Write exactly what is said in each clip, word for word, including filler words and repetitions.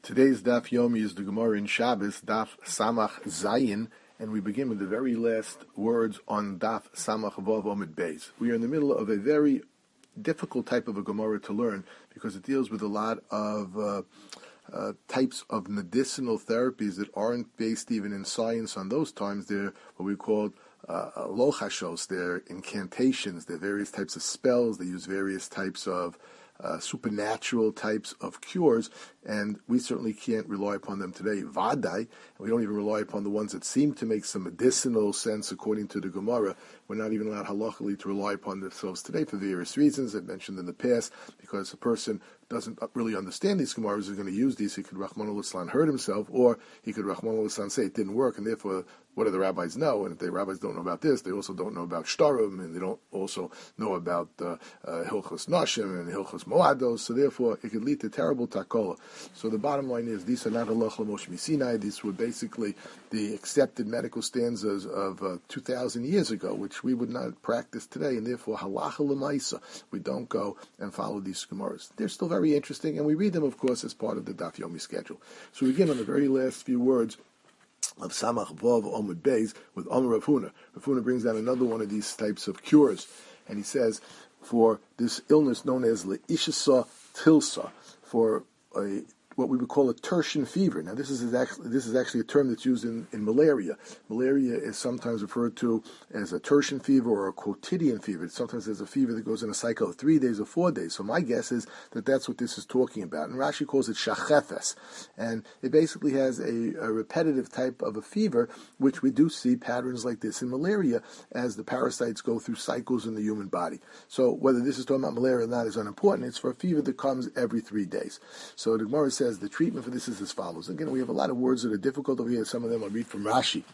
Today's Daf Yomi is the Gemara in Shabbos, Daf Samach Zayin, and we begin with the very last words on Daf Samach Vav Omid Beis. We are in the middle of a very difficult type of a Gemara to learn because it deals with a lot of uh, uh, types of medicinal therapies that aren't based even in science. On those times, they're what we call uh, lochashos, they're incantations, they're various types of spells, they use various types of Uh, supernatural types of cures, and we certainly can't rely upon them today. Vadai, and we don't even rely upon the ones that seem to make some medicinal sense according to the Gemara. We're not even allowed halachically to rely upon themselves today for various reasons I've mentioned in the past, because a person doesn't really understand these Gemaras, is going to use these. He could Rahman al-Islam hurt himself, or he could Rahman al-Islam say it didn't work, and therefore what do the rabbis know? And if the rabbis don't know about this, they also don't know about shtarim, and they don't also know about uh, uh, Hilchos Nashim and Hilchos Moados, so therefore it could lead to terrible takola. So the bottom line is, these are not halach l'mosh misinai. These were basically the accepted medical stanzas of uh, two thousand years ago, which we would not practice today, and therefore halacha l'maisa, we don't go and follow these gemaras. They're still very interesting, and we read them, of course, as part of the Daf Yomi schedule. So we begin on the very last few words of Samach Vav Omid Beis with Amar Rav Huna. Rav Huna brings down another one of these types of cures, and he says, for this illness known as Leishasa Tilsa, for a what we would call a tertian fever. Now, this is actually this is actually a term that's used in, in malaria. Malaria is sometimes referred to as a tertian fever or a quotidian fever. Sometimes there's a fever that goes in a cycle of three days or four days. So my guess is that that's what this is talking about. And Rashi calls it shachefes. And it basically has a, a repetitive type of a fever, which we do see patterns like this in malaria as the parasites go through cycles in the human body. So whether this is talking about malaria or not is unimportant. It's for a fever that comes every three days. So the Gemara says, Says the treatment for this is as follows. Again, we have a lot of words that are difficult over here. Some of them I'll read from Rashi.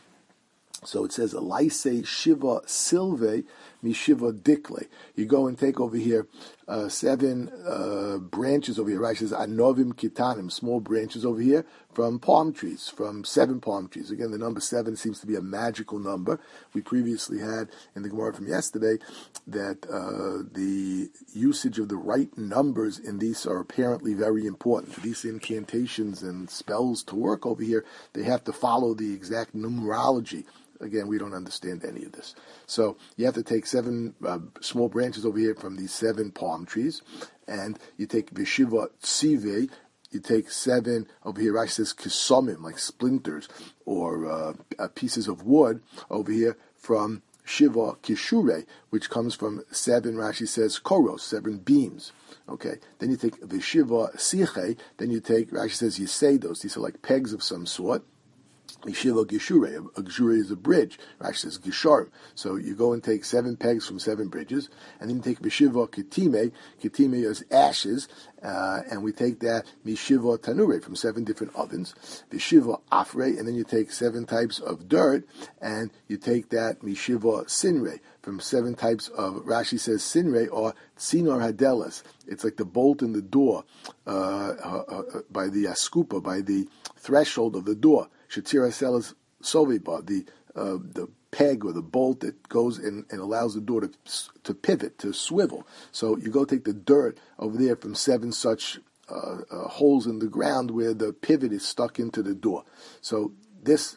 So it says, Laise Shiva Silve Mi Shiva Dikle. You go and take over here uh, seven uh, branches over here. Rashi says, Anovim Kitanim, small branches over here from palm trees, from seven palm trees. Again, the number seven seems to be a magical number. We previously had in the Gemara from yesterday that uh, the usage of the right numbers in these are apparently very important. For these incantations and spells to work over here, they have to follow the exact numerology. Again, we don't understand any of this. So you have to take seven uh, small branches over here from these seven palm trees, and you take Vishiva Tzive, you take seven, over here Rashi says kisomim, like splinters, or uh, uh, pieces of wood over here from Shiva Kishure, which comes from seven, Rashi says koros, seven beams. Okay, then you take Vishiva Siche, then you take, Rashi says Yisedos, these are like pegs of some sort. Yeshiva Gishure, a Gishure is a bridge. Rashi says Gisharim. So you go and take seven pegs from seven bridges, and then you take Mishiva Kitime. Kitime is ashes, uh, and we take that Mishiva Tanure from seven different ovens. Mishiva Afre, and then you take seven types of dirt, and you take that Mishiva Sinre from seven types of, Rashi says Sinre, or Tsinor Hadelas. It's like the bolt in the door, uh, uh, uh, by the askupa, by the threshold of the door. Shatira Selas Soviba, the uh, the peg or the bolt that goes in and allows the door to to pivot, to swivel. So you go take the dirt over there from seven such uh, uh, holes in the ground where the pivot is stuck into the door. So this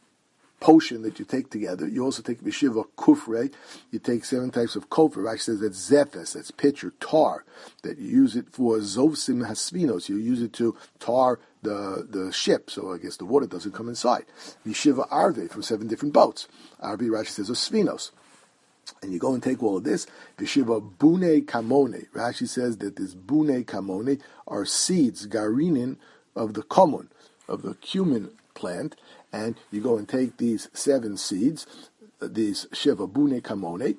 potion that you take together, you also take Vishiva Kufre, you take seven types of kofar. Rashi says that's Zephes, that's pitch or tar, that you use it for Zovsim Hasvinos, you use it to tar the the ship, so I guess the water doesn't come inside. Vishiva Arve from seven different boats. Arve, Rashi says, are Svinos. And you go and take all of this, Vishiva Bune Kamone. Rashi says that this Bune Kamone are seeds, garinin, of the common, of the cumin plant, and you go and take these seven seeds, these Shiva Bune Kamone.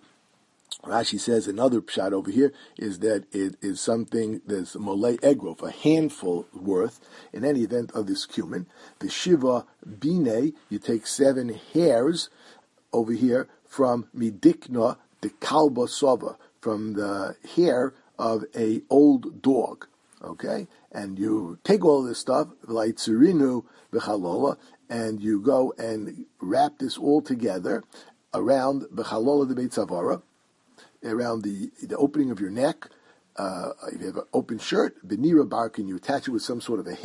Rashi says another pshat over here is that it is something that's molei egrof, a handful worth, in any event, of this cumin. The Shiva Bine, you take seven hairs over here from Midikna, the Kalba Sova, from the hair of a old dog. Okay? And you take all this stuff, like Tzirinu B'chalola, and you go and wrap this all together around B'chalola the Beit Zavara, around the, the opening of your neck, uh, if you have an open shirt, benira bark, and you attach it with some sort of a hair,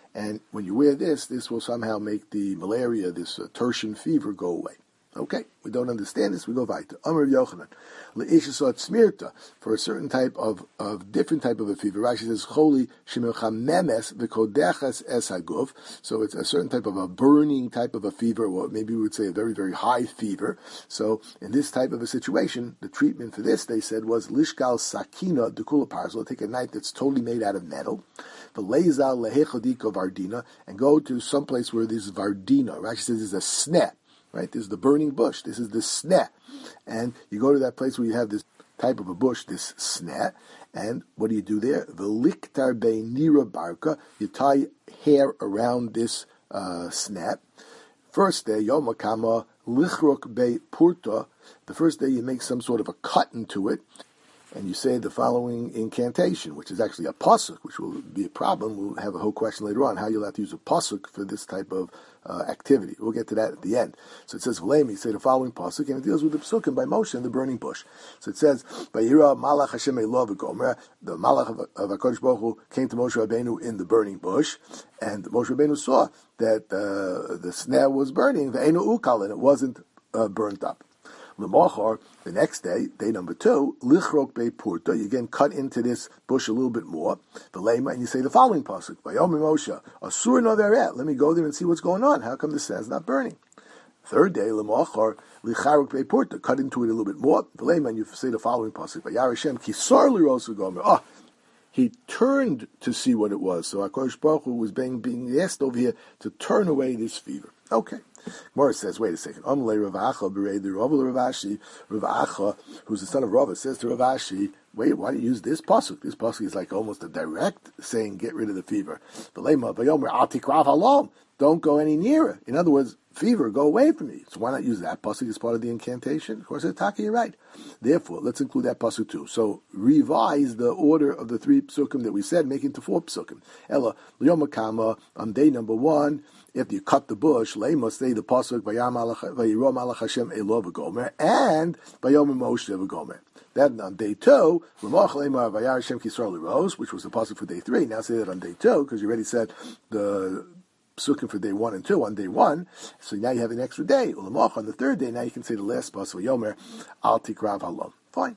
and when you wear this, this will somehow make the malaria, this uh, tertian fever, go away. Okay, we don't understand this, we go weiter. Amar Yochanan, le'ishasot smirta, for a certain type of, of different type of a fever. Rashi says, choli shemelchamemes v'kodechas es haguf, so it's a certain type of a burning type of a fever, or maybe we would say a very, very high fever. So in this type of a situation, the treatment for this, they said, was lishgal sakina dekula parzel, take a knife that's totally made out of metal, v'leizal lehechodiko vardina, and go to some place where there's vardina. Rashi says there's a sneh. Right, this is the burning bush. This is the sneh, and you go to that place where you have this type of a bush, this sneh, and what do you do there? Veliktar be nira barka. You tie hair around this uh, sneh. First day, yom hakama lichrok be purta. The first day, you make some sort of a cut into it, and you say the following incantation, which is actually a pasuk, which will be a problem. We'll have a whole question later on how you'll have to use a pasuk for this type of uh, activity. We'll get to that at the end. So it says, "V'leimi," say the following pasuk, and it deals with the psukim by Moshe in the burning bush. So it says, "Vayira malach Hashem elov v'gomer." The malach of, of Hakadosh Baruch Hu came to Moshe Rabbeinu in the burning bush, and Moshe Rabbeinu saw that uh, the snare was burning, v'einu ukal, and it wasn't uh, burnt up. L'mochar, the next day, day number two, lichrok be purta, you again cut into this bush a little bit more, the lema, and you say the following pasuk, Vayomer Moshe, asur no veret, let me go there and see what's going on. How come the sand's not burning? Third day, l'mochar, licharok be purta, cut into it a little bit more, the lema, and you say the following pasuk, Vayar Hashem kisar lirosu gomer. Ah, he turned to see what it was. So HaKadosh Baruch Hu was being, being asked over here to turn away this fever. Okay. Gemara says, wait a second. Amalei Rav Acha b'rei the Rav Ashi, Rav Acha, who's the son of Rav, says to Rav Ashi, wait, why do you use this pasuk? This pasuk is like almost a direct saying, get rid of the fever. V'leima v'yomer al tikrav halom. Don't go any nearer. In other words, fever, go away from me. So why not use that pasuk as part of the incantation? Of course, Taki, you're right. Therefore, let's include that pasuk too. So revise the order of the three psukim that we said, make it into four psukim. Ella l'yom hakama, on day number one, after you cut the bush, leima, say the pasuk vayirom alach Hashem elov v'gomer, and vayomer Moshe v'gomer. Then on day two, L'mach leima vayar Hashem kisar liros, which was the pasuk for day three. Now say that on day two, because you already said the psukim for day one and two on day one, so now you have an extra day. Ulamach on the third day, now you can say the last pasuk Yomer al tikrav halom. Fine.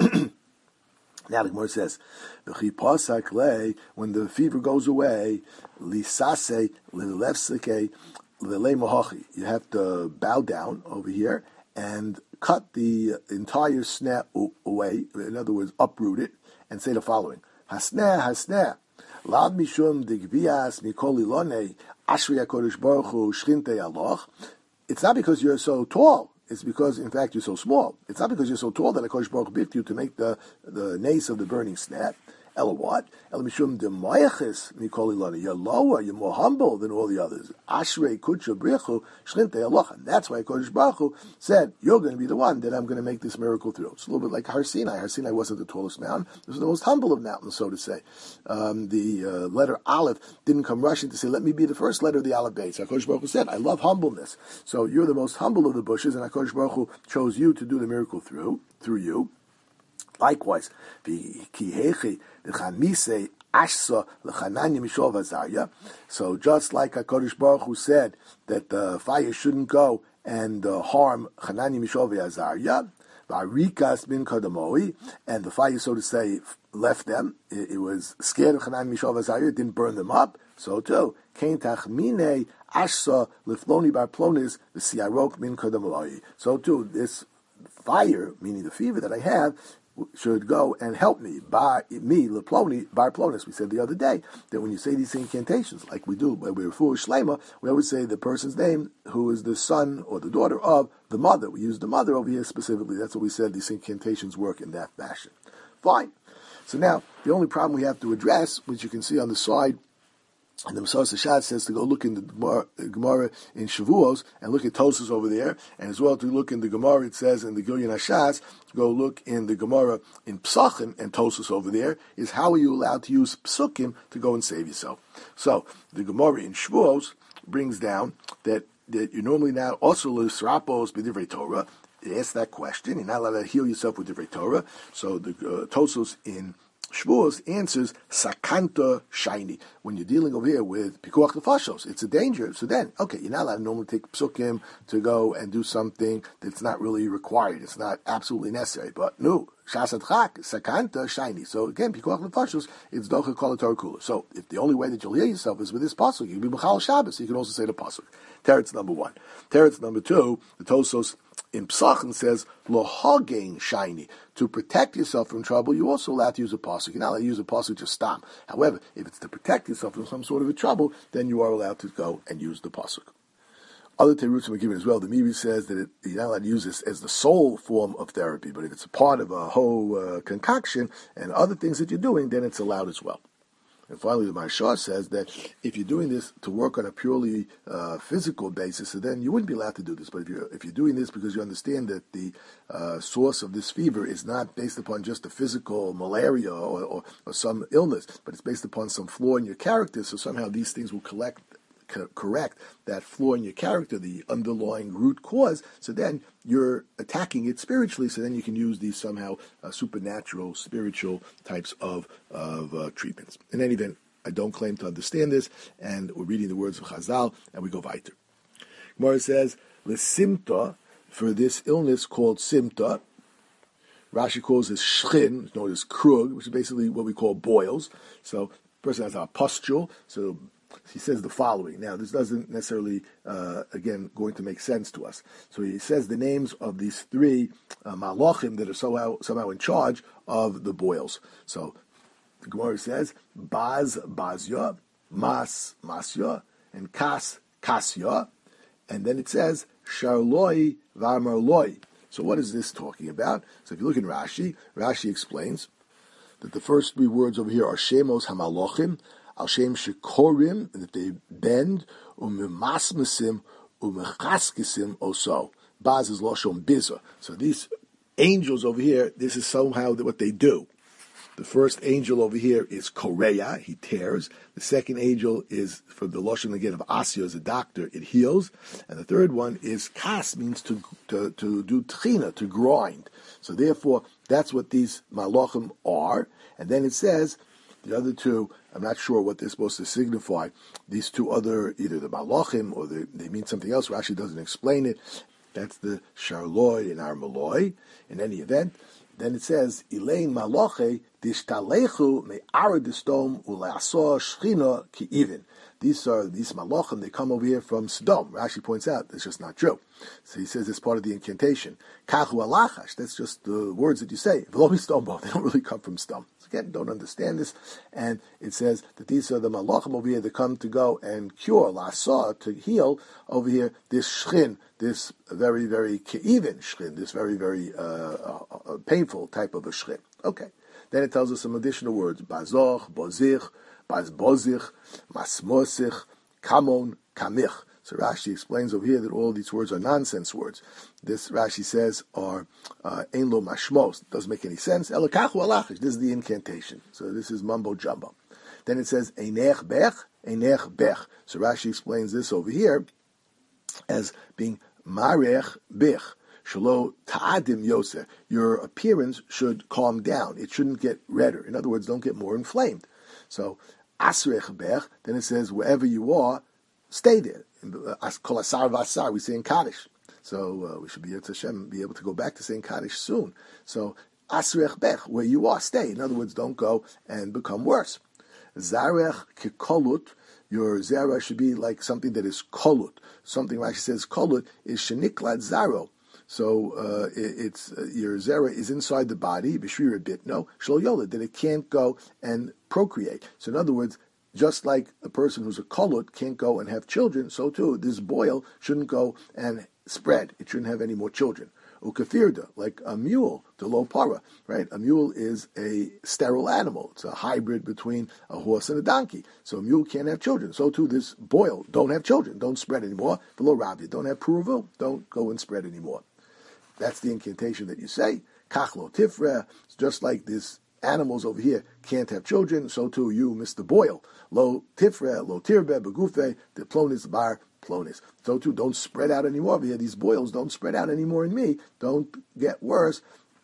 Now the Gemara says, when the fever goes away, lisase lilefseke lelemohachi. You have to bow down over here and cut the entire snare away. In other words, uproot it and say the following: Hasneh, hasneh. Lad mishum digvias mikol ilone ashri HaKadosh Baruch Hu shchinte aloch. It's not because you're so tall. It's because, in fact, you're so small. It's not because you're so tall that HaKadosh Baruch Hu picked you to make the, the nace of the burning snap. Ela what? Ela mishum demayachis mikol ilone. You're lower, you're more humble than all the others. Ashrei kutsha brichu shchinte aloch. And that's why HaKadosh Baruch Hu said, you're going to be the one that I'm going to make this miracle through. It's a little bit like Har Sinai. Har Sinai wasn't the tallest mountain. It was the most humble of mountains, so to say. Um, the uh, letter Aleph didn't come rushing to say, let me be the first letter of the Aleph Beis. HaKadosh Baruch Hu said, I love humbleness. So you're the most humble of the bushes, and HaKadosh Baruch Hu chose you to do the miracle through, through you. Likewise, so just like HaKadosh Baruch Hu said that the fire shouldn't go and uh, harm Chanani Mishov Azariah, Varikas bin Kadamoi, and the fire, so to say, left them. It, it was scared of Chanani Mishov Azariah, it didn't burn them up. So too, Kain Tachmine Ashsa Lifloni Bar Plonis the Siarok bin Kadamoi. So too, this fire, meaning the fever that I have, should go and help me, by me, Leploni, Bar Plonis. We said the other day that when you say these incantations, like we do when we're foolish Shlema, we always say the person's name who is the son or the daughter of the mother. We use the mother over here specifically. That's what we said, these incantations work in that fashion. Fine. So now, the only problem we have to address, which you can see on the side, and the Masaras Hashad says to go look in the Gemara in Shavuos and look at Tosas over there, and as well to look in the Gemara, it says in the Gilyon Hashaz, to go look in the Gemara in Psachim and Tosas over there, is how are you allowed to use Psukim to go and save yourself. So, the Gemara in Shavuos brings down that, that you normally now also l'srapos b'divrei Torah. They ask that question, you're not allowed to heal yourself with divrei Torah. So the uh, Tosas in Shavuos answers sakanta shiny. When you're dealing over here with pikuach nefashos, it's a danger. So then, okay, you're not allowed to normally take psukim to go and do something that's not really required. It's not absolutely necessary. But no, shasat chak sakanta shiny. So again, pikuach nefashos, it's docha kol Torah kula. So if the only way that you'll hear yourself is with this pasuk, you can be mechal Shabbos. You can also say the pasuk. Teretz number one. Teretz number two. The Tosos in Psachim says, lo hagein shiny. To protect yourself from trouble, you're also allowed to use a pasuk. You're not allowed to use a pasuk just stam. However, if it's to protect yourself from some sort of a trouble, then you are allowed to go and use the pasuk. Other terutzim are given as well. The Meiri says that it, you're not allowed to use this as the sole form of therapy, but if it's a part of a whole uh, concoction and other things that you're doing, then it's allowed as well. And finally, the Maharsha says that if you're doing this to work on a purely uh, physical basis, so then you wouldn't be allowed to do this. But if you're if you're doing this because you understand that the uh, source of this fever is not based upon just a physical malaria or, or, or some illness, but it's based upon some flaw in your character, so somehow these things will collect, co- correct that flaw in your character, the underlying root cause, so then you're attacking it spiritually, so then you can use these somehow uh, supernatural, spiritual types of, of uh, treatments. In any event, I don't claim to understand this, and we're reading the words of Chazal, and we go weiter. Gemara says, L'simta, for this illness called simta, Rashi calls this shchin, known as krug, which is basically what we call boils. So, the person has a pustule, so he says the following. Now, this doesn't necessarily, uh, again, going to make sense to us. So he says the names of these three uh, malachim that are somehow, somehow in charge of the boils. So the Gemara says, Baz, Bazya, Mas, Masya, and Kas, Kasya. And then it says, Sharloi, Varmarloi. So what is this talking about? So if you look in Rashi, Rashi explains that the first three words over here are Shemos HaMalochim, Al Shem Shekorim, and that they bend, Umimasmasim, Umechaskisim also. Baz is Loshon Biza. So these angels over here, this is somehow what they do. The first angel over here is Korea, he tears. The second angel is, for the Loshon again of Asya, as a doctor, it heals. And the third one is Kas, means to, to, to do tchina, to grind. So therefore, that's what these malachim are. And then it says, the other two, I'm not sure what they're supposed to signify. These two other, either the malachim or the, they mean something else. Rashi doesn't explain it. That's the sharloi and armaloi. In any event, then it says, Ilain maloche dishtalechu me aradistom uleaso shchina ki even. These are these malachim, they come over here from Sodom. Rashi points out that's just not true. So he says it's part of the incantation. Kachu alachash, that's just the words that you say. V'lo mistombo, they don't really come from Sodom. So again, don't understand this. And it says that these are the malachim over here that come to go and cure, la'asa, to heal over here this shchin, this very, very ke'ivin shchin, this very, very uh, uh, painful type of a shchin. Okay. Then it tells us some additional words. Bazoch, bozich, bazbozich, masmosich, kamon, kamich. So Rashi explains over here that all these words are nonsense words. This, Rashi says, are ein lo mashmos. Doesn't make any sense. Elakachu alachish. This is the incantation. So this is mumbo jumbo. Then it says, einech bech, einech bech. So Rashi explains this over here as being marech bech. Shalo ta'adim yoseh. Your appearance should calm down. It shouldn't get redder. In other words, don't get more inflamed. So, asrech bech, then it says, wherever you are, stay there. Kol asar v'asar, we say in Kaddish. So, uh, we should be able, to Hashem, be able to go back to saying Kaddish soon. So, asrech bech, where you are, stay. In other words, don't go and become worse. Zarech kikolut, your zera should be like something that is kolut. Something Rashi says kolut is sheniklat zaro. So uh, it, it's uh, your zera is inside the body, b'shvira a bit, no, shlo yolad, that it can't go and procreate. So in other words, just like a person who's a kolut can't go and have children, so too this boil shouldn't go and spread. It shouldn't have any more children. Ukafirda, like a mule, the lo para, right? A mule is a sterile animal. It's a hybrid between a horse and a donkey. So a mule can't have children. So too this boil, don't have children, don't spread anymore. The lo rabia, don't have puruvil, don't go and spread anymore. That's the incantation that you say. Kachlo tifre, just like this animals over here can't have children, so too you, Mister Boyle. Lo tifre, lo tirbe, begufe, the plonis bar plonis. So too, don't spread out anymore over here. These boils don't spread out anymore in me. Don't get worse.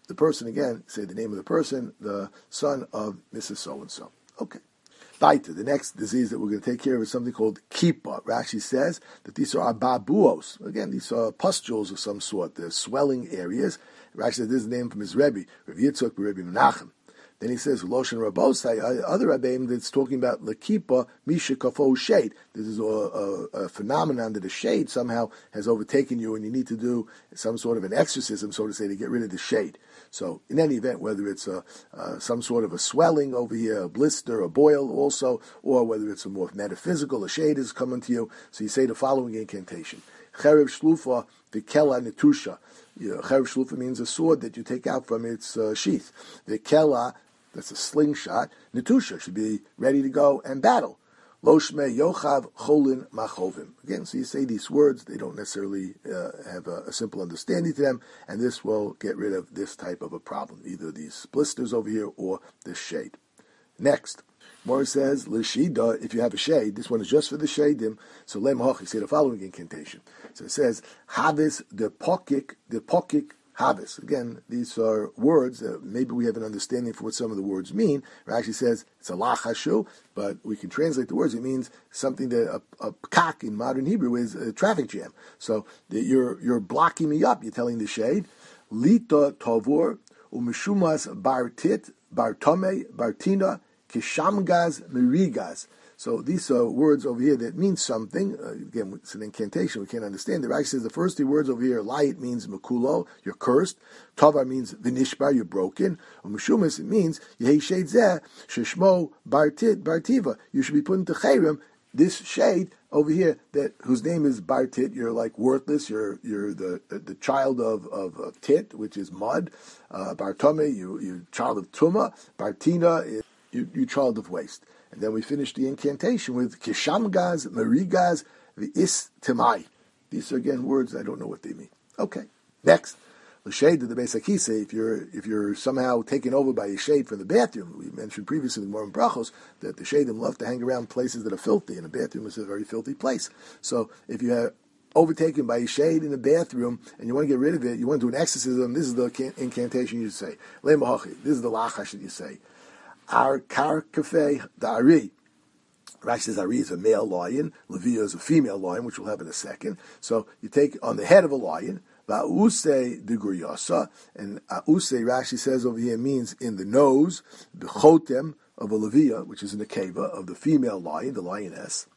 the person again, say the name of the person, the son of Missus So-and-so. Okay. Baita, the next disease that we're going to take care of is something called kipa. Rashi says that these are ababuos. Again, these are pustules of some sort. They're swelling areas. Rashi says this is the name from his Rebbe, Rav Yitzchak Rebbe Menachem. Then he says, Loshen Rabosai, other Rabbeim that's talking about Lakipa, Misha Kafo shade. This is a, a, a phenomenon that a shade somehow has overtaken you and you need to do some sort of an exorcism, so to say, to get rid of the shade. So in any event, whether it's a, uh, some sort of a swelling over here, a blister, a boil also, or whether it's a more metaphysical, a shade is coming to you, so you say the following incantation. Cherev Shlufa, Vikela Netusha. You know, Cherev Shlufa means a sword that you take out from its uh, sheath. Vikela, that's a slingshot. Netusha should be ready to go and battle. Lo shmei yochav cholin machovim. Again, so you say these words, they don't necessarily uh, have a, a simple understanding to them, and this will get rid of this type of a problem, either these blisters over here or this shade. Next, Morris says, Lishida, if you have a shade, this one is just for the shadim, so lem hoch, say the following incantation. So it says, Havis de pokik, de pokik, Havis. Again, these are words. Uh, maybe we have an understanding for what some of the words mean. Rashi says it's a lachashu, but we can translate the words. It means something that a, a pkak in modern Hebrew is a traffic jam. So that you're you're blocking me up. You're telling the shade, lita tovur umishumas bartit bartome bartina kishamgaz merigas. So these are words over here that mean something. Uh, again, it's an incantation. We can't understand it. Rashi says the first three words over here, light means makulo, you're cursed. Tavar means vinishbar, you're broken. Or mishumas, it means yehei shade zeh, sheshmo bartit, bartiva. You should be put into chayrim. This shade over here, that whose name is bartit, you're like worthless. You're you're the the child of, of, of tit, which is mud. Uh, bartome, you you child of tuma. Bartina, you you child of waste. And then we finish the incantation with Kishamgaz, Marigaz, V'is Timai. These are again words I don't know what they mean. Okay. Next. The shade of the Beis HaKisei, if you're if you're somehow taken over by a shade from the bathroom, we mentioned previously in Morim Brachos that the shadim love to hang around places that are filthy, and a bathroom is a very filthy place. So if you are overtaken by a shade in the bathroom and you want to get rid of it, you want to do an exorcism, this is the incantation you say. This is the lachash that you say. Our kar kafei the ari. Rashi says ari is a male lion, Leviah is a female lion, which we'll have in a second. So you take on the head of a lion, va'use de guryasa, and ause Rashi says over here means in the nose, the chotem of a Leviah, which is in the keva of the female lion, the lioness.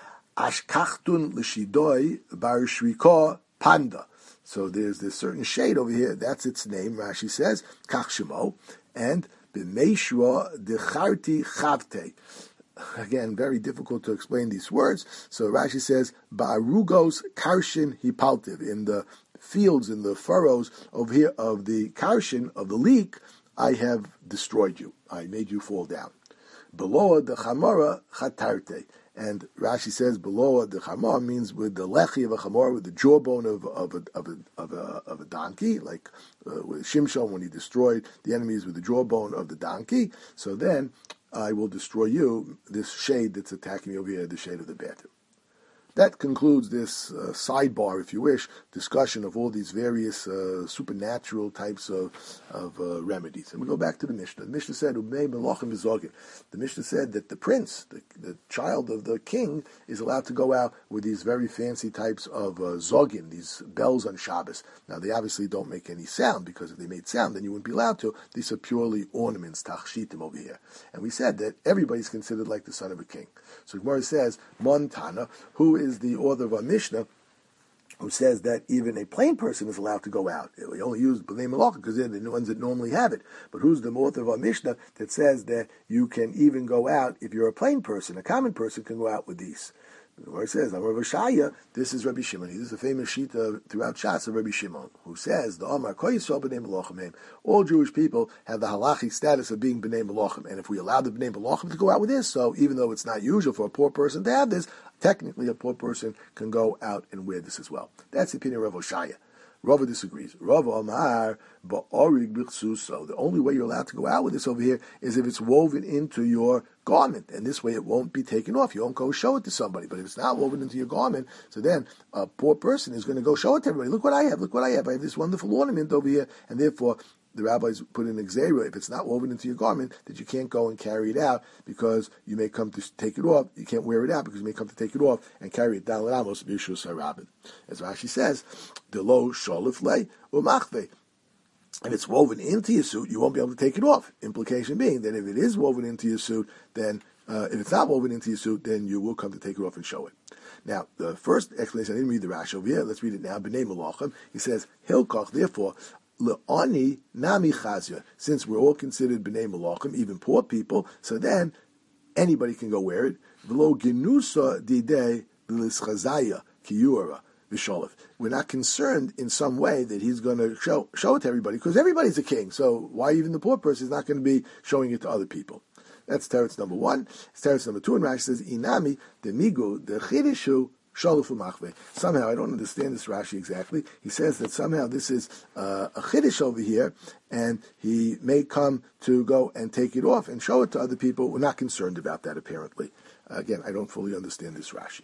Ashkachtun l'shidoi bar shrika panda. So there's this certain shade over here, that's its name, Rashi says, kach shemo, and b'meishra decharti chavte. Again, very difficult to explain these words. So Rashi says, ba'arugos karshin hipaltiv. In the fields, in the furrows over here of the karshin, of the leek, I have destroyed you. I made you fall down. Below the chamara chatarte. And Rashi says, below the chamar means with the lechi of a chamar, with the jawbone of, of, a, of, a, of, a, of a donkey, like uh, with Shimshon when he destroyed the enemies with the jawbone of the donkey. So then I will destroy you, this shade that's attacking me over here, the shade of the bathroom. That concludes this uh, sidebar, if you wish, discussion of all these various uh, supernatural types of, of uh, remedies. And we go back to the Mishnah. The Mishnah said, the Mishnah said that the prince, the, the child of the king, is allowed to go out with these very fancy types of uh, zogin, these bells on Shabbos. Now, they obviously don't make any sound, because if they made sound, then you wouldn't be allowed to. These are purely ornaments, tachshitim over here. And we said that everybody's considered like the son of a king. So Gemara says, Montana, who is is the author of a Mishnah, who says that even a plain person is allowed to go out. We only use B'nai Malach because they're the ones that normally have it. But who's the author of a Mishnah that says that you can even go out, if you're a plain person, a common person can go out with these? Where it says, Amar Vashaya, this is Rabbi Shimon. This is a famous shita throughout Shas of Rabbi Shimon, who says, the Amar Kol Yisrael B'nai Malachim. All Jewish people have the halachic status of being B'nai Malachim. And if we allow the B'nai Malachim to go out with this, so even though it's not usual for a poor person to have this, technically a poor person can go out and wear this as well. That's the opinion of Rav Oshaya. Rava disagrees. Rava Amar ba'orig b'chsuso. The only way you're allowed to go out with this over here is if it's woven into your garment, and this way it won't be taken off. You won't go show it to somebody. But if it's not woven into your garment, so then a poor person is going to go show it to everybody. Look what I have. Look what I have. I have this wonderful ornament over here, and therefore the rabbis put in a gzeira, if it's not woven into your garment, that you can't go and carry it out because you may come to take it off. You can't wear it out because you may come to take it off and carry it down l'amos b'yishus harabin. As Rashi says, the lo sholif lei umachve. If it's woven into your suit, you won't be able to take it off. Implication being that if it is woven into your suit, then uh, if it's not woven into your suit, then you will come to take it off and show it. Now, the first explanation, I didn't read the Rashi over here. Let's read it now. B'nei Malachim. He says, Hilkach, therefore, le'ani nami chazia. Since we're all considered B'nei Malachim, even poor people, so then anybody can go wear it. V'lo genusa didei b'lischazaya kiyura. We're not concerned in some way that he's going to show show it to everybody, because everybody's a king. So why even the poor person is not going to be showing it to other people? That's teretz number one. Teretz number two, and Rashi says, "Inami demigu dechidishu sholufu machve." Somehow I don't understand this Rashi exactly. He says that somehow this is uh, a chiddush over here, and he may come to go and take it off and show it to other people. We're not concerned about that apparently. Uh, again, I don't fully understand this Rashi.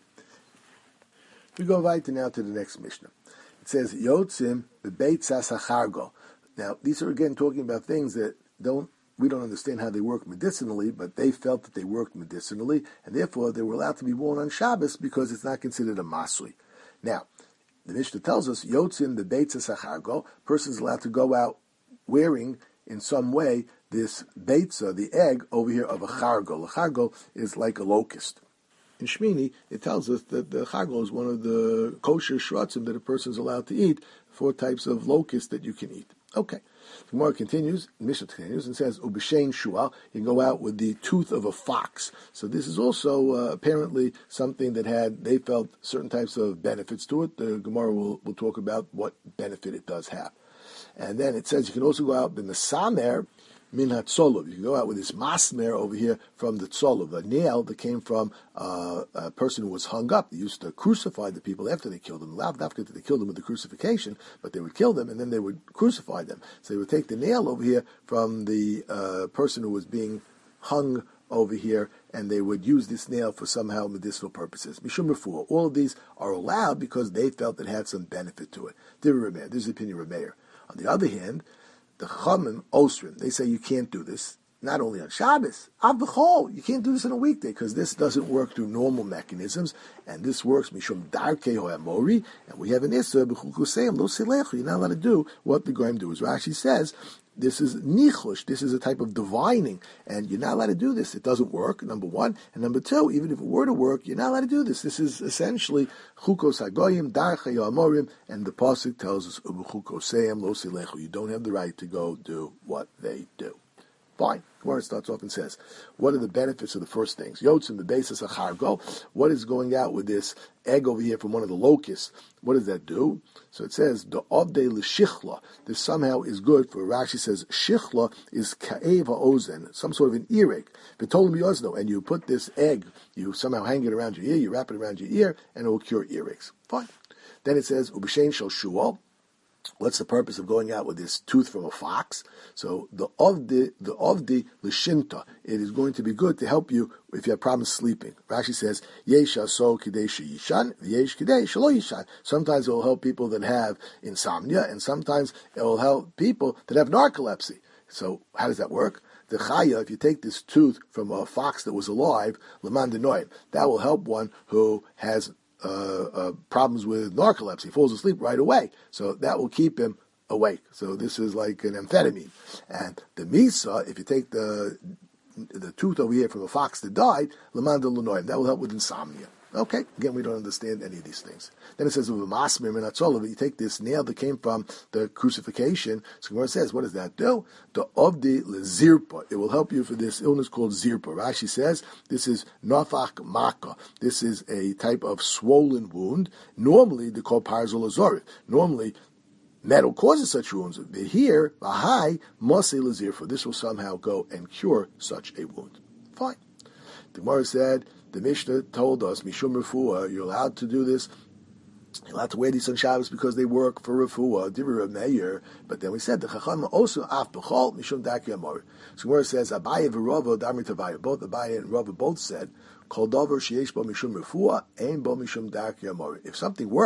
We go right now to the next Mishnah. It says, Yotzim bebeit sasachargo. Now, these are again talking about things that don't we don't understand how they work medicinally, but they felt that they worked medicinally, and therefore they were allowed to be worn on Shabbos because it's not considered a masui. Now, the Mishnah tells us, Yotzim bebeit sasachargo, person's allowed to go out wearing in some way this beitza, the egg over here of a chargo. A chargo is like a locust. In Shmini, it tells us that the chagol is one of the kosher shratzim that a person is allowed to eat, four types of locusts that you can eat. Okay. The Gemara continues, the Mishnah continues, and says, Ubishain shual, you can go out with the tooth of a fox. So this is also uh, apparently something that had, they felt certain types of benefits to it. The Gemara will, will talk about what benefit it does have. And then it says you can also go out with the samer, min hatzolov. You can go out with this masmer over here from the tzolov, a nail that came from uh, a person who was hung up. They used to crucify the people after they killed them. Not after they killed them with the crucifixion, but they would kill them and then they would crucify them. So they would take the nail over here from the uh, person who was being hung over here, and they would use this nail for somehow medicinal purposes. Mishum refuah. All of these are allowed because they felt it had some benefit to it. This is the opinion of Rameir. On the other hand, the Chachamim Osrim, they say you can't do this, not only on Shabbos, Av B'chol, you can't do this on a weekday, because this doesn't work through normal mechanisms, and this works Mishum Darkei Ho'amori, and we have an Issa, B'chukuseim, Lo Silechu, you're not allowed to do what the Goyim do. As Rashi says, this is nichush, this is a type of divining, and you're not allowed to do this. It doesn't work, number one. And number two, even if it were to work, you're not allowed to do this. This is essentially chukos hagoyim, darchei ha'amorim, and the pasuk tells us, u'b'chukoseim lo silechu. You don't have the right to go do what they do. Fine. Gemara starts off and says, what are the benefits of the first things? Yotzim, the basis of chargo. What is going out with this egg over here from one of the locusts? What does that do? So it says, the obde l'shichla. This somehow is good for, Rashi says, shichla is ka'ev ha'ozen, some sort of an earache. V'tolim yozno, and you put this egg, you somehow hang it around your ear, you wrap it around your ear, and it will cure earaches. Fine. Then it says, ub'shein shel shual. What's the purpose of going out with this tooth from a fox? So the of the the of the lishinta, it is going to be good to help you if you have problems sleeping. Rashi says, Yesha so kidei yishan, yesh kidei shelo yishan. Sometimes it will help people that have insomnia, and sometimes it will help people that have narcolepsy. So how does that work? The chaya, if you take this tooth from a fox that was alive, leman denoim, that will help one who has Uh, uh, problems with narcolepsy. He falls asleep right away. So that will keep him awake. So this is like an amphetamine. And the misa, if you take the the tooth over here from a fox that died, leman de lunoim, that will help with insomnia. Okay, again, we don't understand any of these things. Then it says, you take this nail that came from the crucifixion. So Gemara says, what does that do? The Ovdi Lezirpa. It will help you for this illness called Zirpa. Rashi says, this is Nafach Maka. This is a type of swollen wound. Normally, they call Parzol Azorit. Normally, metal causes such wounds. Here, Bahai, Mase Lezirpa. This will somehow go and cure such a wound. Fine. The Gemara said, the Mishnah told us, Mishum Refuah, you're allowed to do this. You're allowed to wear these on Shabbos because they work for Refuah, Divir Meir. But then we said, the Chacham also af b'chol, Mishum Daki Amor. So Gemara says, Abaye v'Rava, Damri Tavaya. Both Abaye and Rava both said, Kol Dover sheyesh bo Mishum Refuah, ein bo Mishum Daki Amor. If something works,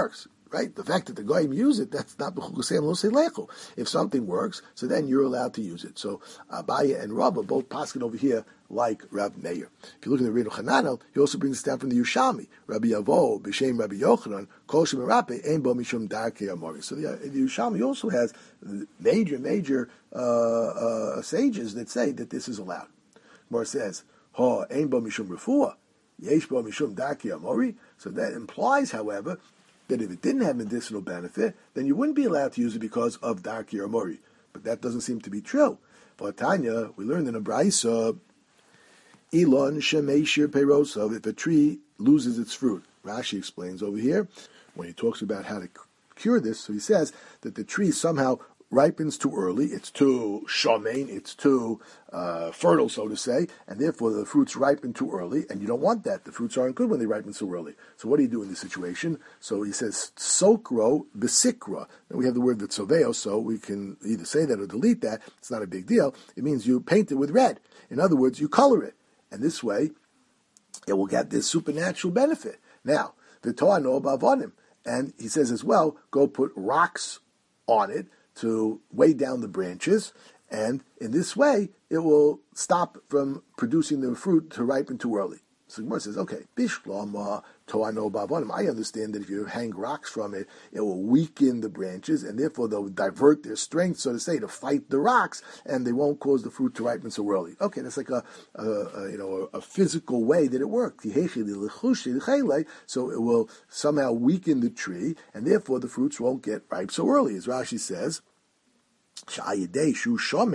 right? The fact that the goyim use it, that's not b'chukusem lo seilechu. If something works, so then you're allowed to use it. So Abaye and Rabba both paskin over here like Rav Meir. If you look at the Reinu Chananel, he also brings this down from the Yushami. Rabbi Yavo, B'Shem Rabbi Yochanan, Kol Shem Rape, Ein Bo Mishum Darkei Amori. So the, the Yushami also has major, major uh, uh, sages that say that this is allowed. More says, Ha Ein Bo Mishum Refuah, Yesh Bo Mishum Darkei Amori. So that implies, however, that if it didn't have medicinal benefit, then you wouldn't be allowed to use it because of Darkei Amori. But that doesn't seem to be true. For Tanya, we learned in a Braisa, Elon Shemeshir Peirosov, if a tree loses its fruit. Rashi explains over here, when he talks about how to cure this, so he says that the tree somehow ripens too early, it's too shomein, it's too uh, fertile, so to say, and therefore the fruits ripen too early, and you don't want that. The fruits aren't good when they ripen so early. So what do you do in this situation? So he says, sokro besikra. And we have the word vitzoveo, so we can either say that or delete that. It's not a big deal. It means you paint it with red. In other words, you color it. And this way, it will get this supernatural benefit. Now, the Torah know about Avonim. And he says as well, go put rocks on it to weigh down the branches. And in this way, it will stop from producing the fruit to ripen too early. So Gemara says, okay, Bishlama Torah no bavonim. I understand that if you hang rocks from it, it will weaken the branches, and therefore they'll divert their strength, so to say, to fight the rocks, and they won't cause the fruit to ripen so early. Okay, that's like a, a, a you know a, a physical way that it works. So it will somehow weaken the tree, and therefore the fruits won't get ripe so early, as Rashi says. As I, that's what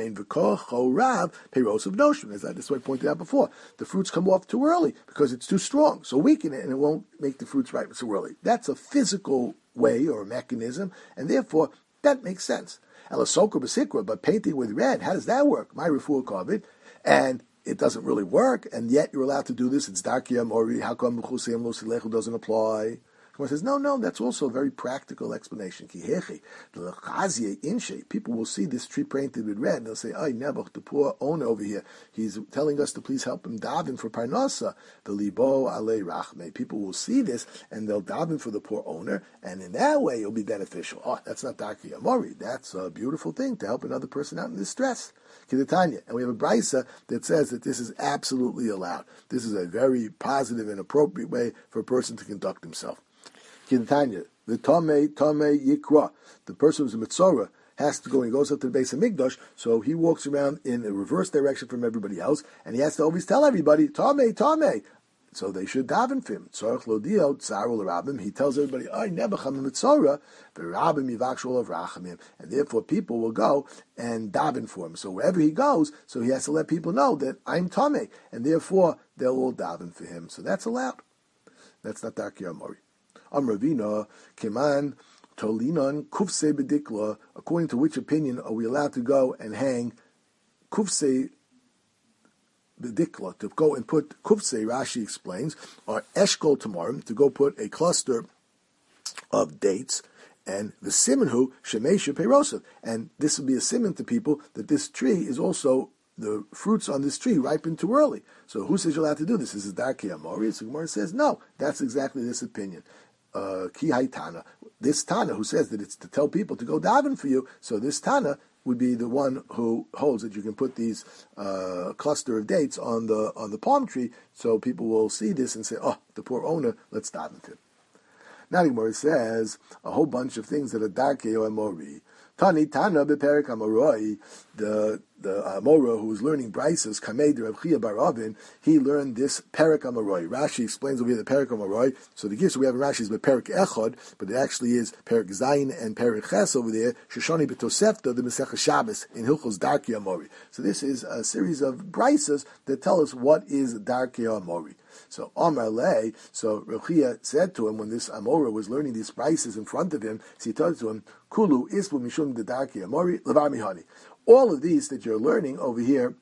I pointed out before. The fruits come off too early because it's too strong. So weaken it and it won't make the fruits ripen so early. That's a physical way or mechanism, and therefore that makes sense. But painting with red, how does that work? My refuah covered, and it doesn't really work, and yet you're allowed to do this. It's Darkei Amori. How come B'chusayim Lo Silechu doesn't apply? Gemara says, no, no, that's also a very practical explanation. People will see this tree painted with red, and they'll say, ay, Nebuch, the poor owner over here, he's telling us to please help him daven for Parnasa, the libo alei rachme. People will see this, and they'll daven for the poor owner, and in that way, it'll be beneficial. Oh, that's not Darkei Amori. That's a beautiful thing to help another person out in distress. Kidatanya. And we have a brisa that says that this is absolutely allowed. This is a very positive and appropriate way for a person to conduct himself. Kidatanya, the Tomei, Tomei Yikra, the person who's a Mitzorah has to go, and he goes up to the base of Mikdash, so he walks around in a reverse direction from everybody else, and he has to always tell everybody, Tomei, Tomei. So they should daven for him. Tzarech Lodio, Tzarul Rabim, he tells everybody, I never come a Mitzorah, but Rabim Yivakshul of Rachamim, and therefore people will go and daven for him. So wherever he goes, so he has to let people know that I'm Tomei, and therefore they'll all daven for him. So that's allowed. That's not Darkei Amori. Am Ravina, Keman, Tolinon, Kufse Bedikla, according to which opinion are we allowed to go and hang Kufse Bedikla, to go and put Kufse, Rashi explains, or Eshkol Tamarim, to go put a cluster of dates, and the Simanhu, Shemesha Peirosov, and this will be a simon to people that this tree is also, the fruits on this tree ripen too early. So who says you're allowed to do this? This is Darkei Amori. So Gemara says, no, that's exactly this opinion. Uh, Ki Tana. This Tana who says that it's to tell people to go daven for you, so this Tana would be the one who holds that you can put these uh, cluster of dates on the on the palm tree, so people will see this and say, oh, the poor owner, let's daven for him. Now the Gemara says a whole bunch of things that are Darkei Amori. Tani Tana bePerik Amoroi, the the Amora who was learning Brises, Kamei de Rav Chia bar Avin, he learned this Perik Amoroi. Rashi explains over here the Perik Amoroi. So the gifts we have in Rashi is Perik Echad, but it actually is Perik Zayin and Perik Ches over there. Shoshani b'Tosefta the Masechah Shabbos in Hilchos Darkei Amori. So this is a series of Brises that tell us what is Darkei Amori. So Amar Lei, so Rav Chia said to him when this Amora was learning these Brises in front of him, so he told to him, Kulu isbu mishum de Darkei Amori levar mihani. All of these that you're learning over here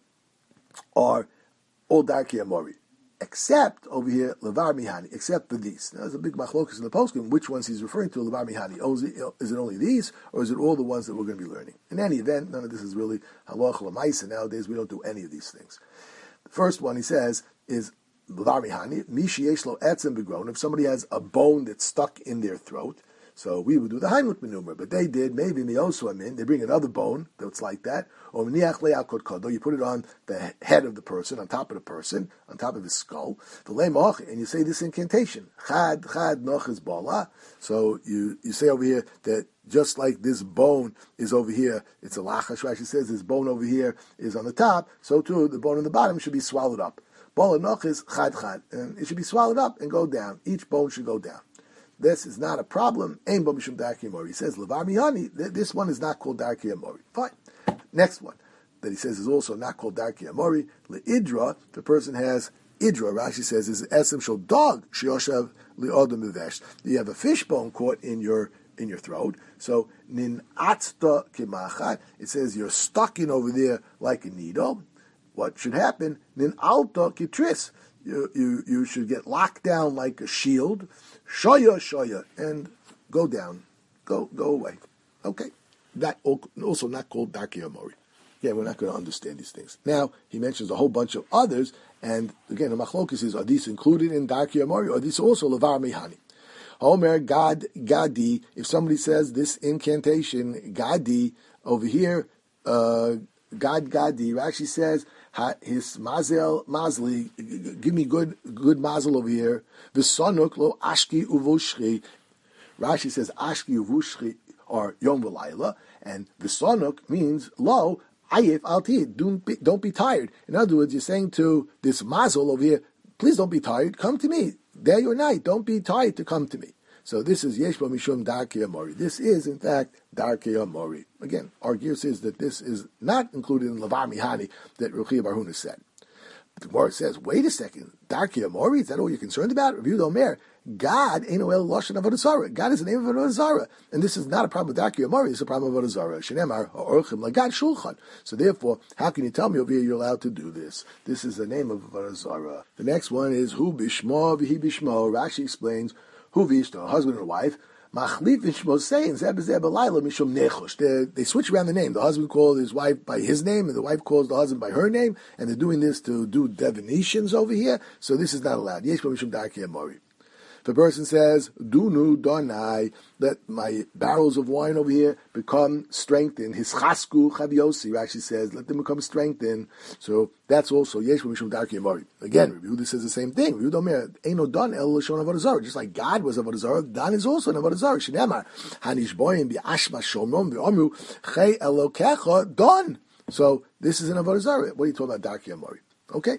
are all Darkei Amori, except over here levar mihani, except for these. Now there's a big machlokus in the poskim, which ones he's referring to levar mihani. Oh, is it, is it only these, or is it all the ones that we're going to be learning? In any event, none of this is really halach l'maisa. Nowadays we don't do any of these things. The first one he says is levar mihani, mi sheyesh lo etzem begrown. If somebody has a bone that's stuck in their throat, So we would do the Heimlich maneuver, but they did maybe Miosuamin. They bring another bone that's like that, or Mniach Le'al Kod Kodo. You put it on the head of the person, on top of the person, on top of his skull. The Le'moch, and you say this incantation. Chad Chad Noch is Bala. So you you say over here that just like this bone is over here, it's a lachash. Rashi says this bone over here is on the top. So too the bone on the bottom should be swallowed up. Bala Noch is Chad Chad, and it should be swallowed up and go down. Each bone should go down. This is not a problem. Ein bo mishum darkei amori. He says levar mihani. This one is not called darkei amori. Fine. Next one that he says is also not called darkei amori. Leidra. The person has idra. Rashi says is esem shel dog sheyoshav liodam uvesh. You have a fish bone caught in your in your throat. So nin atzta kimachat. It says you're stuck in over there like a needle. What should happen? Nin alta kitris. You, you you should get locked down like a shield, shoya shoya, and go down, go go away. Okay, that also not called darkei amori. Yeah, we're not going to understand these things. Now he mentions a whole bunch of others, and again the machlokes is: are these included in darkei amori, or are these also levar mihani? Homer Gad Gadi. If somebody says this incantation Gadi over here, uh, Gad Gadi, Rashi says. His mazel mazli, give me good good mazel over here. The sonuk lo ashki uvushri. Rashi says ashki uvushri or yom v'layla, and the sonuk means lo ayif alti. Don't be, don't be tired. In other words, you're saying to this mazel over here, please don't be tired. Come to me day or night. Don't be tired to come to me. So this is Yesh Bo Mishum Darkei Amori. This is, in fact, Darkei Amori. Again, our gear says that this is not included in Levar Mihani that Ruchia Bar Huna said. But the Gemara says, wait a second, Darkei Amori, is that all you're concerned about? Review the Omer. God ain't no El Lashon Avodah Zarah. God is the name of Avodah Zarah. And this is not a problem with Darkei Amori, it's a problem of Avodah Zarah. Shenemar Ha'orchim Lagad Shulchan. So therefore, how can you tell me over here you're allowed to do this? This is the name of Avodah Zarah. The next one is Hu Bishmo V'hi Bishmo. Rashi explains, Hu Vishto, a husband and wife, Machlif Shmosein Zeb Zeb Alayla Mishum Nechush. They switch around the name. The husband called his wife by his name, and the wife calls the husband by her name, and they're doing this to do divinations over here. So this is not allowed. Yesh Bo Mishum Darkei Amori. If a person says, Dunu Donai, let my barrels of wine over here become strengthened. His chasku chaviosi, Rashi says, let them become strengthened. So that's also Yesh Bo Mishum Darkei Amori. Again, Rabbi Yehuda says the same thing. Rabbi Yehuda Omer, Eino Don El Lashon Avodah Zarah. Just like God was Avodah Zarah, Dan is also an Avodah Zarah. Shneimar, Hanish Boyim Bi'ashma Shomrom V'Omru Chei Elokecha Don. So this is an Avodah Zarah. What are you talking about, Darkei Amori? Okay.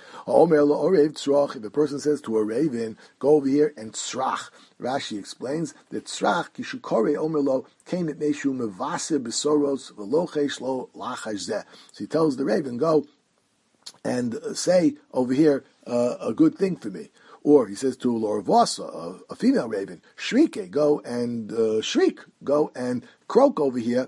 If a person says to a raven, go over here and tzrach. Rashi explains that tzrach kishukore omerlo came it meshu mevase besoros velochesh lo lachash zeh. So he tells the raven, go and say over here uh, a good thing for me. Or he says to Lorvasa, a, a female raven, shrike, go and uh, shriek, go and croak over here,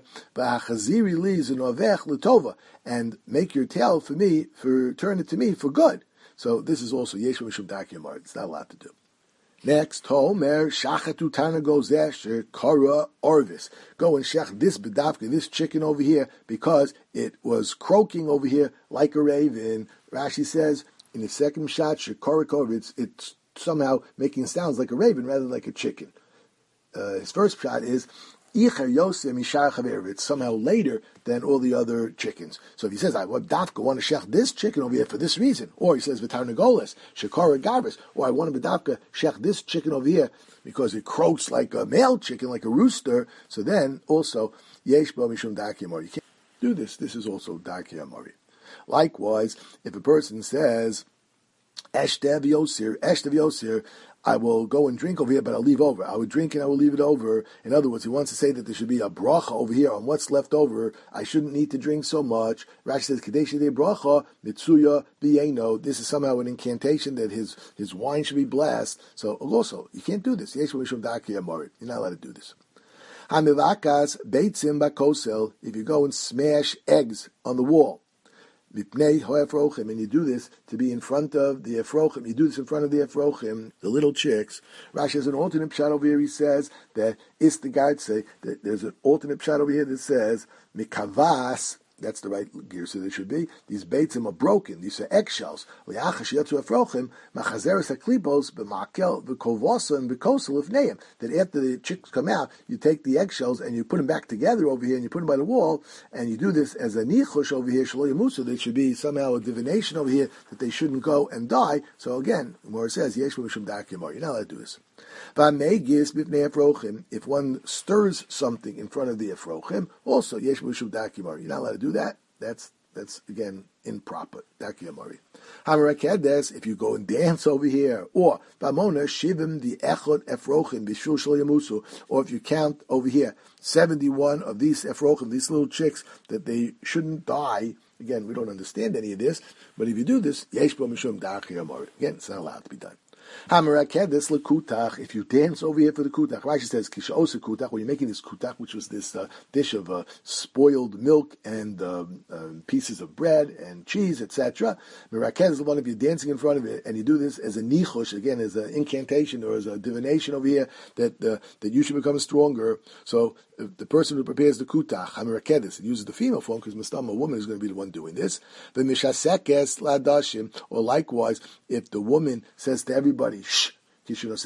and make your tail for me, for turn it to me for good. So this is also Yesh Bo Mishum Darkei Amori. It's not allowed to do. Next, Homer Shachatu Tana goes there, Kara Orvis. Go and shech this bedavka, this chicken over here, because it was croaking over here like a raven. Rashi says in the second shot, Shekorikov, it's it's somehow making sounds like a raven rather than like a chicken. Uh, his first shot is Icher Yosem Mishar Chaver. It's somehow later than all the other chickens. So if he says, I want Dafka, want to shech this chicken over here for this reason, or he says V'tarnagolas, Shekara Garbus, or I want to Dafka shech this chicken over here because it croaks like a male chicken, like a rooster. So then also Yesh Bo Mishum Darkei Amori. You can't do this. This is also Darkei Amori. Likewise, if a person says, Eshtev Yosir, Eshtev Yosir, I will go and drink over here, but I'll leave over. I would drink and I will leave it over. In other words, he wants to say that there should be a bracha over here on what's left over. I shouldn't need to drink so much. Rashi says, Kadesh de bracha, mitsuya b'yeno. This is somehow an incantation that his, his wine should be blessed. So also, you can't do this. Yesh Bo Mishum Darkei Amori. You're not allowed to do this. Hamivakas beitzim bakosel. If you go and smash eggs on the wall, and you do this to be in front of the Efrochim, you do this in front of the Efrochim, the little chicks. Rashi has an alternate pshat over here. He says that is the guide say that there's an alternate pshat over here that says mikavas That's the right gear, so there should be. These beitzim are broken. These are eggshells. That after the chicks come out, you take the eggshells and you put them back together over here, and you put them by the wall, and you do this as a nichush over here, shelo yamusu. There should be somehow a divination over here that they shouldn't go and die. So again, where it says, Yesh Mishum Dak Yamar, you're not allowed to do this. If one stirs something in front of the Efrochim, also Yesh Mishum Dak Yamar, you're not allowed to do that. That's that's again improper. Dak Yamari. Hamarakedes, if you go and dance over here, or Bamona Shivim the Echot Efrochim Bishul Shel Yamusu, or if you count over here seventy-one of these Efrochim, these little chicks, that they shouldn't die. Again, we don't understand any of this, but if you do this, Yesh Bo Mishum Dak Yamari. Again, it's not allowed to be done. Hamarakedes lekutach. If you dance over here for the kutach, Rashi says kishaosa kutach. When you're making this kutach, which was this uh, dish of uh, spoiled milk and uh, uh, pieces of bread and cheese, et cetera. Mirakedes is the one if you're dancing in front of it, and you do this as a nichush, again as an incantation or as a divination over here that uh, that you should become stronger. So uh, the person who prepares the kutach, Hamarakedes, it uses the female form because mustama, a woman is going to be the one doing this. The mishasekes ladashim, or likewise, if the woman says to everybody, shh, that you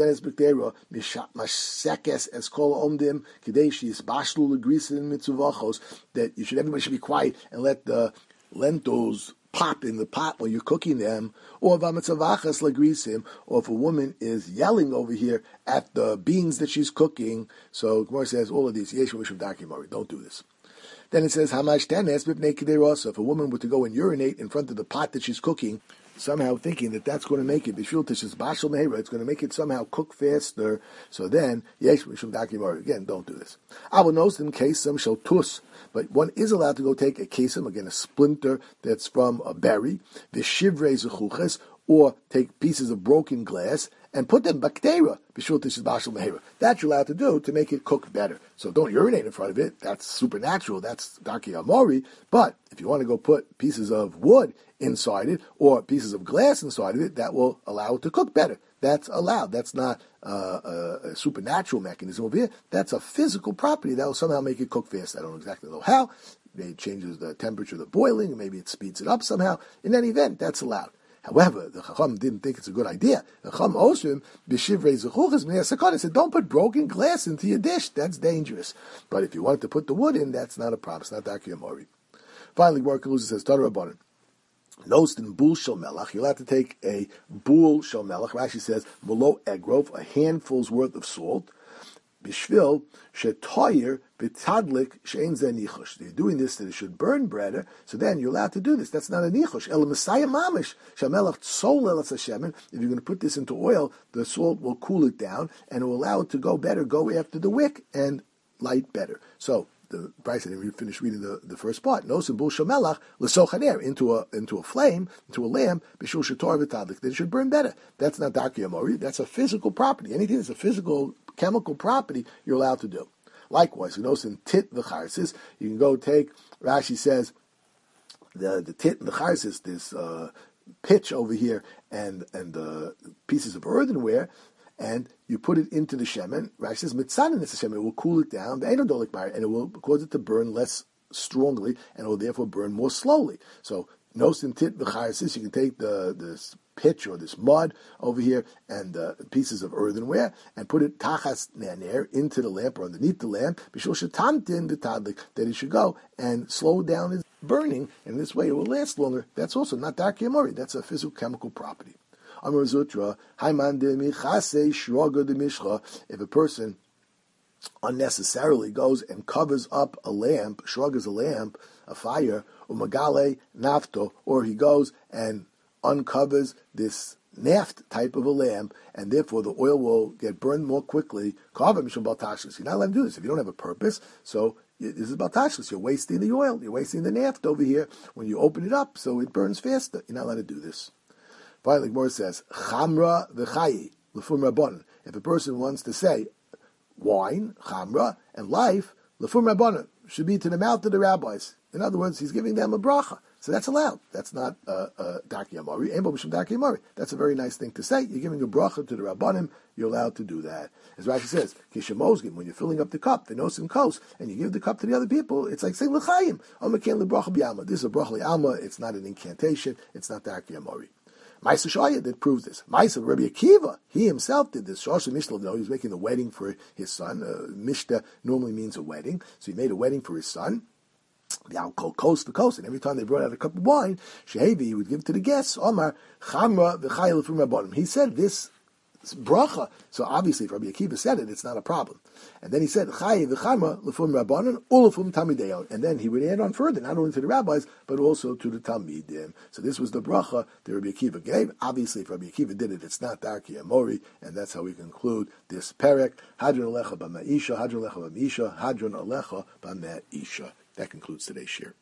should, everybody should be quiet and let the lentils pop in the pot while you're cooking them, or or if a woman is yelling over here at the beans that she's cooking. So Gemara says all of these, don't do this. Then it says, if a woman were to go and urinate in front of the pot that she's cooking, somehow thinking that that's going to make it bishul tishis bashal mehera, it's going to make it somehow cook faster. So then, yesh mishum dak yamar. Again, don't do this. I will notice in kesem shel tus, but one is allowed to go take a kesem, again a splinter that's from a berry, v'shivrei zechuches, or take pieces of broken glass and put them bacteria bishul tishis bashal mehera. That you're allowed to do to make it cook better. So don't urinate in front of it. That's supernatural. That's dak yamari. But if you want to go put pieces of wood inside it, or pieces of glass inside of it, that will allow it to cook better. That's allowed. That's not uh, a, a supernatural mechanism over here. That's a physical property that will somehow make it cook fast. I don't exactly know how. Maybe it changes the temperature of the boiling, maybe it speeds it up somehow. In any event, that's allowed. However, the Chacham didn't think it's a good idea. The Chacham Osrim, B'shivrei zechuches me'asakon, said, don't put broken glass into your dish. That's dangerous. But if you wanted to put the wood in, that's not a problem. It's not Dak Yamari. Finally, Gemara Kaluza says, Tara Rabbanan. Nost in bul shel melach, you're allowed to take a bul shel melach. Rashi says, below egrov, a handful's worth of salt. Bishvil shetoyer b'tadlik she'en ze nichush. They're doing this that it should burn better. So then you're allowed to do this. That's not a nichush. El Messiah mamish shamelach tzol elas hashemen. If you're going to put this into oil, the salt will cool it down and it will allow it to go better, go after the wick and light better. So the Bryce didn't finish reading the, the first part. No bul shamelach l'sochaner, into a into a flame, into a lamp. Bishul shetor v'tadlik, that it should burn better. That's not dak yamori. That's a physical property. Anything that's a physical chemical property, you're allowed to do. Likewise, you notice in tit v'charsis, you can go take. Rashi says the the tit and the charsis, this uh, pitch over here, and and uh, pieces of earthenware. And you put it into the shemen. Rashi says mitzanin is the shemen. It will cool it down. The enodolik bar, and it will cause it to burn less strongly, and it will therefore burn more slowly. So nosin tit v'charasis, you can take the this pitch or this mud over here and uh, pieces of earthenware and put it tachas naner into the lamp or underneath the lamp. Bishul shetamtin the tadlik, that it should go and slow down its burning, and this way it will last longer. That's also not dak yamori. That's a physical chemical property. Amar Zutra, if a person unnecessarily goes and covers up a lamp, shrug is a lamp, a fire, umagale nafto, or he goes and uncovers this naft type of a lamp, and therefore the oil will get burned more quickly. You're not allowed to do this if you don't have a purpose. So this is baltashlis. You're wasting the oil. You're wasting the naft over here when you open it up, so it burns faster. You're not allowed to do this. Finally, Gemara says, Chamra v'chayi, l'fum rabbanon. If a person wants to say wine, chamra, and life, l'fum rabbanon, should be to the mouth of the rabbis. In other words, he's giving them a bracha. So that's allowed. That's not uh, uh, Darkei Amori. Ein bo mishum Darkei Amori. That's a very nice thing to say. You're giving a bracha to the Rabbanim. You're allowed to do that. As Rashi says, Kishamozgim, when you're filling up the cup, the nosim kos, and you give the cup to the other people, it's like saying l'chaim. Omekin lebracha b'yalma. This is a bracha li'alma. It's not an incantation. It's not Darkei Amori. Maisa Shaya did prove this. Maisa Rabbi Akiva, he himself did this. Shosha Mishla, no, he was making a wedding for his son. Uh, Mishta normally means a wedding, so he made a wedding for his son. The alcohol coast to coast, and every time they brought out a cup of wine, Shehevi, he would give to the guests. Omar Chamra v'chayil from Rabbanim. He said this bracha. So obviously, if Rabbi Akiva said it, it's not a problem. And then he said Chayi v'chayma lefum Rabbanim ulefum Talmideon. And then he would add on further, not only to the rabbis but also to the Talmidim. So this was the bracha that Rabbi Akiva gave. Obviously, if Rabbi Akiva did it, it's not Darkei Amori, and that's how we conclude this perek. Hadron alecha b'ma'isha, hadron alecha b'ma'isha, hadron alecha b'ma'isha. That concludes today's shir.